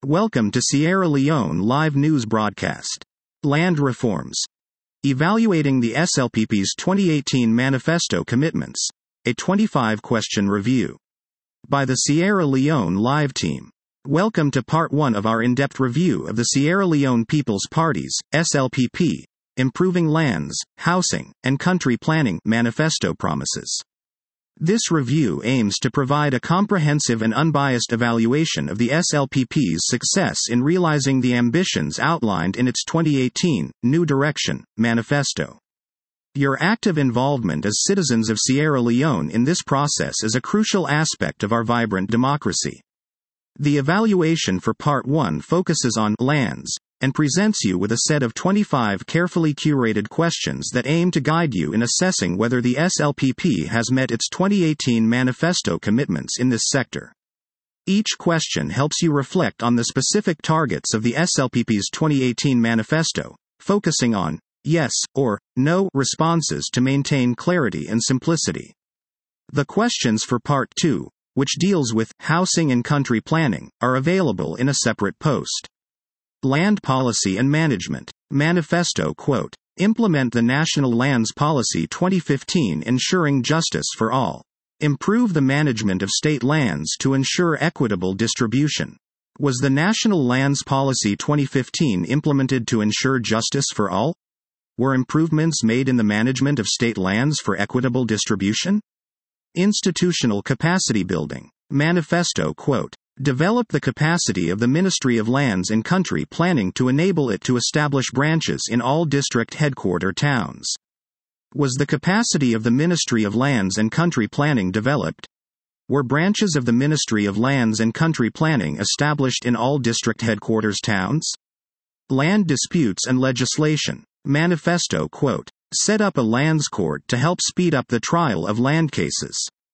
Welcome to Sierra Leone Live News Broadcast. Land Reforms. Evaluating the SLPP's 2018 Manifesto Commitments. A 25-question review. By the Sierra Leone Live Team. Welcome to Part 1 of our in-depth review of the Sierra Leone People's Party's, SLPP, Improving Lands, Housing, and Country Planning Manifesto Promises. This review aims to provide a comprehensive and unbiased evaluation of the SLPP's success in realizing the ambitions outlined in its 2018 New Direction Manifesto. Your active involvement as citizens of Sierra Leone in this process is a crucial aspect of our vibrant democracy. The evaluation for Part 1 focuses on lands, and presents you with a set of 25 carefully curated questions that aim to guide you in assessing whether the SLPP has met its 2018 manifesto commitments in this sector. Each question helps you reflect on the specific targets of the SLPP's 2018 manifesto, focusing on yes or no responses to maintain clarity and simplicity. The questions for Part 2, which deals with housing and country planning, are available in a separate post. Land Policy and Management. Manifesto quote, implement the National Lands Policy 2015 ensuring justice for all. Improve the management of state lands to ensure equitable distribution. Was the National Lands Policy 2015 implemented to ensure justice for all? Were improvements made in the management of state lands for equitable distribution? Institutional Capacity Building. Manifesto quote, develop the capacity of the Ministry of Lands and Country Planning to enable it to establish branches in all district headquarter towns. Was the capacity of the Ministry of Lands and Country Planning developed? Were branches of the Ministry of Lands and Country Planning established in all district headquarters towns? Land Disputes and Legislation. Manifesto quote, set up a lands court to help speed up the trial of land cases.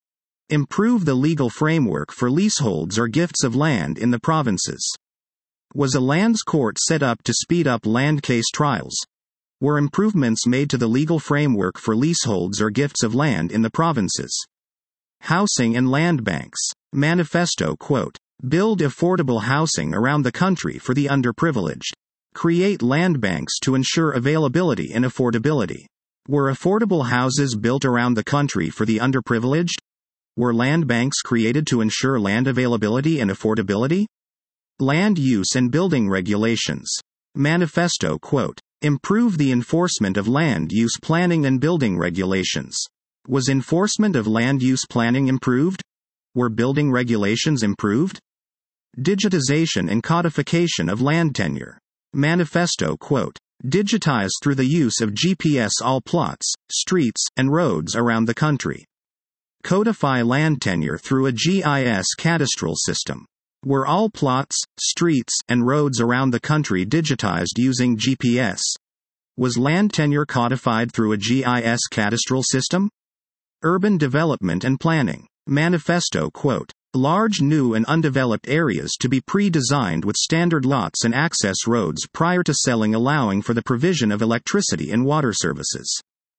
Improve the legal framework for leaseholds or gifts of land in the provinces. Was a lands court set up to speed up land case trials? Were improvements made to the legal framework for leaseholds or gifts of land in the provinces? Housing and land banks. Manifesto quote, build affordable housing around the country for the underprivileged. Create land banks to ensure availability and affordability. Were affordable houses built around the country for the underprivileged? Were land banks created to ensure land availability and affordability? Land use and building regulations. Manifesto quote, improve the enforcement of land use planning and building regulations. Was enforcement of land use planning improved? Were building regulations improved? Digitization and codification of land tenure. Manifesto quote, digitize through the use of GPS all plots, streets, and roads around the country. Codify land tenure through a GIS cadastral system. Were all plots, streets, and roads around the country digitized using GPS? Was land tenure codified through a GIS cadastral system? Urban Development and Planning. Manifesto quote, large new and undeveloped areas to be pre-designed with standard lots and access roads prior to selling, allowing for the provision of electricity and water services.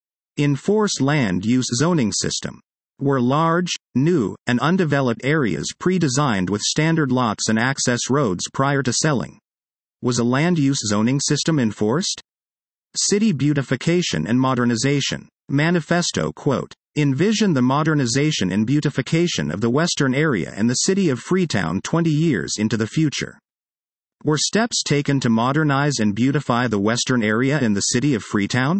Enforce land use zoning system. Were large, new, and undeveloped areas pre-designed with standard lots and access roads prior to selling? Was a land use zoning system enforced? City Beautification and Modernization. Manifesto quote, envision the modernization and beautification of the western area and the city of Freetown 20 years into the future. Were steps taken to modernize and beautify the western area and the city of Freetown?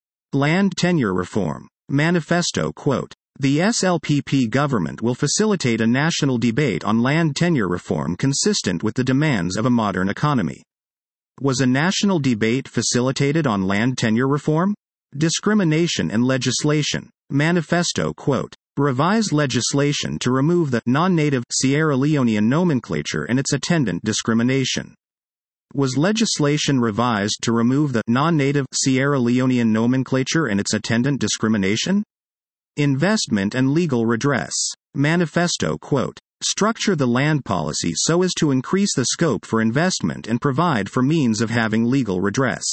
Land tenure reform. Manifesto quote, the SLPP government will facilitate a national debate on land tenure reform consistent with the demands of a modern economy. Was a national debate facilitated on land tenure reform? Discrimination and legislation. Manifesto quote, revise legislation to remove the non-native Sierra Leonean nomenclature and its attendant discrimination. Was legislation revised to remove the non-native Sierra Leonean nomenclature and its attendant discrimination? Investment and legal redress. Manifesto quote, structure the land policy so as to increase the scope for investment and provide for means of having legal redress.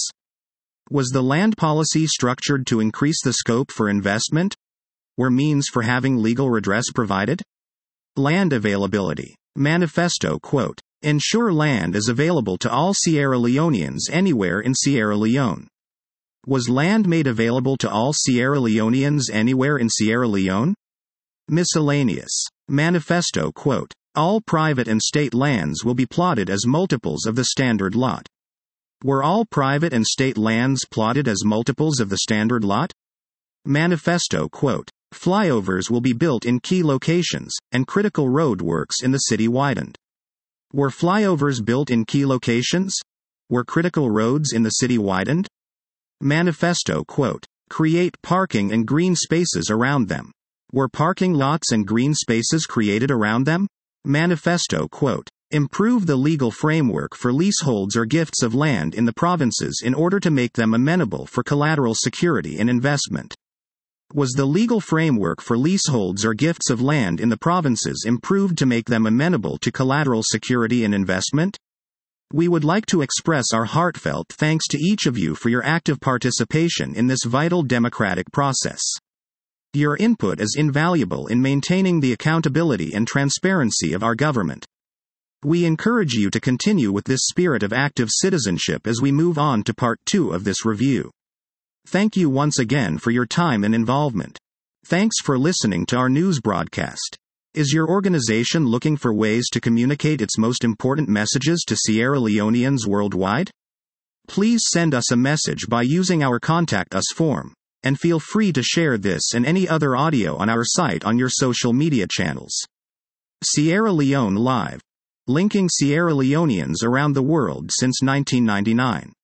Was the land policy structured to increase the scope for investment? Were means for having legal redress provided? Land availability. Manifesto quote, Ensure land is available to all Sierra Leoneans anywhere in Sierra Leone. Was land made available to all Sierra Leoneans anywhere in Sierra Leone? Miscellaneous. Manifesto quote. All private and state lands will be plotted as multiples of the standard lot. Were all private and state lands plotted as multiples of the standard lot? Manifesto quote. Flyovers will be built in key locations, and critical road works in the city widened. Were flyovers built in key locations? Were critical roads in the city widened? Manifesto quote. Create parking and green spaces around them. Were parking lots and green spaces created around them? Manifesto quote. Improve the legal framework for leaseholds or gifts of land in the provinces in order to make them amenable for collateral security and investment. Was the legal framework for leaseholds or gifts of land in the provinces improved to make them amenable to collateral security and investment? We would like to express our heartfelt thanks to each of you for your active participation in this vital democratic process. Your input is invaluable in maintaining the accountability and transparency of our government. We encourage you to continue with this spirit of active citizenship as we move on to Part 2 of this review. Thank you once again for your time and involvement. Thanks for listening to our news broadcast. Is your organization looking for ways to communicate its most important messages to Sierra Leoneans worldwide? Please send us a message by using our Contact Us form, and feel free to share this and any other audio on our site on your social media channels. Sierra Leone Live. Linking Sierra Leoneans around the world since 1999.